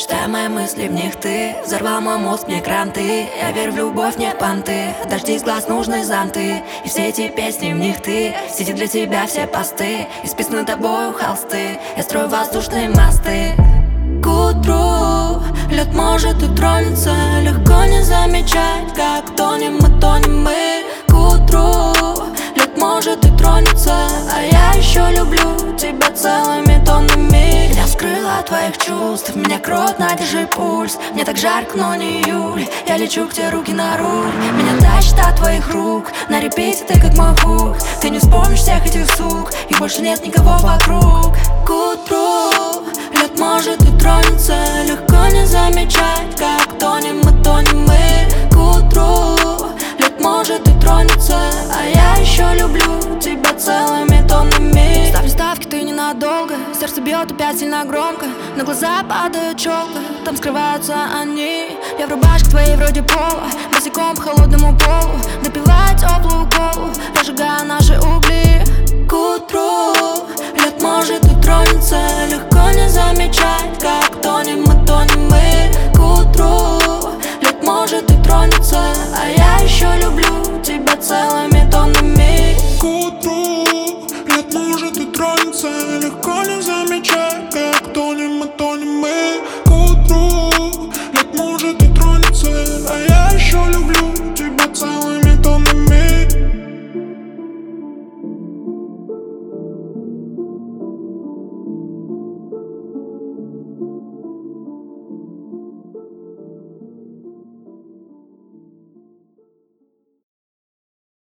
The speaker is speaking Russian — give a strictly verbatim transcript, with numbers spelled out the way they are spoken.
Читай мои мысли, в них ты взорвал мой мозг, мне кранты. Я верю в любовь, не понты. Дожди из глаз, нужны зонты. И все эти песни, в них ты. В сети для тебя все посты. Исписаны тобою холсты. Я строю воздушные мосты. К утру лед может и тронется. Легко не замечать, как тонем мы, тонем мы. К утру лед может и тронется. А я еще люблю тебя целыми тоннами. Я скрыла от твоих чувств, меня кротно, держи пульс. Мне так жарко, но не июль. Я лечу к тебе, руки на руль. Меня тащит от твоих рук. На репите ты как мой хук. Ты не вспомнишь всех этих сук. И больше нет никого вокруг. К утру лед может и тронется. Легко не замечать, как тонем мы, тонем мы. К утру лед может и тронется. А я еще люблю тебя целыми тоннами. Ставлю ставки, ты ненадолго. Сердце бьет опять сильно громко. На глаза падает челка, там скрываются они. Я в рубашке твоей вроде пола, босиком по холодному полу. Допиваю теплую колу, разжигая наши угли. К утру лед может и тронется. Легко не замечать, как тонем мы, тонем мы. К